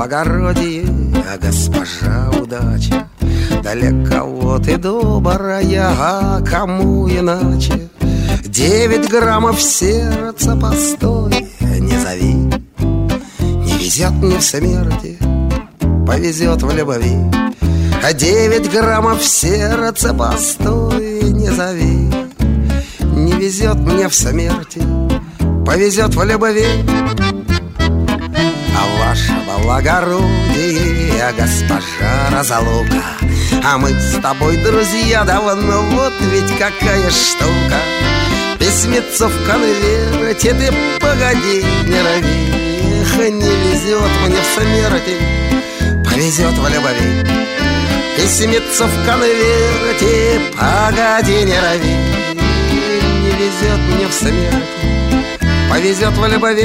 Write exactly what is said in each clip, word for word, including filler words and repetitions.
благородие, а госпожа удача. Для кого ты добрая, а кому иначе? Девять граммов сердца, постой, не зови. Не везет мне в смерти, повезет в любви. А девять граммов сердца, постой, не зови. Не везет мне в смерти, повезет в любви. А ваше благородие, госпожа разлука, а мы с тобой друзья давно, вот ведь какая штука. Письмецо в конверте, ты погоди, не рови. Эх, не везет мне в смерти, повезет в любви. Письмецо в конверте, погоди, не рови. Не везет мне в смерти, повезет в любви.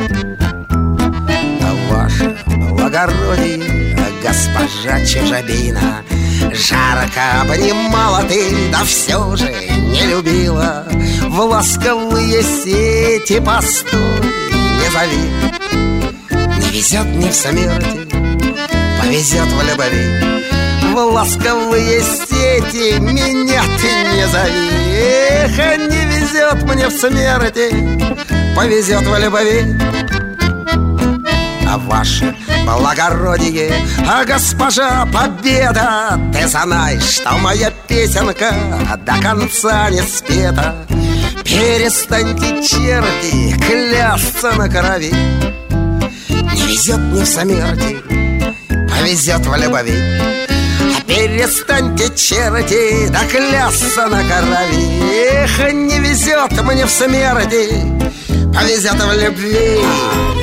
А ваше благородие, госпожа чужебина, жарко обнимала ты, да все же не любила. В ласковые сети, постой, не зови. Не везет мне в смерти, повезет в любви. В ласковые сети меня ты не зови. Эх, не везет мне в смерти, повезет в любви. А ваше благородие, а госпожа Победа, ты знаешь, что моя песенка до конца не спета. Перестаньте, черти, клясться на крови. Не везет мне в смерти, повезет в любви. А перестаньте, черти, да клясться на крови. Эх, не везет мне в смерти, повезет в любви.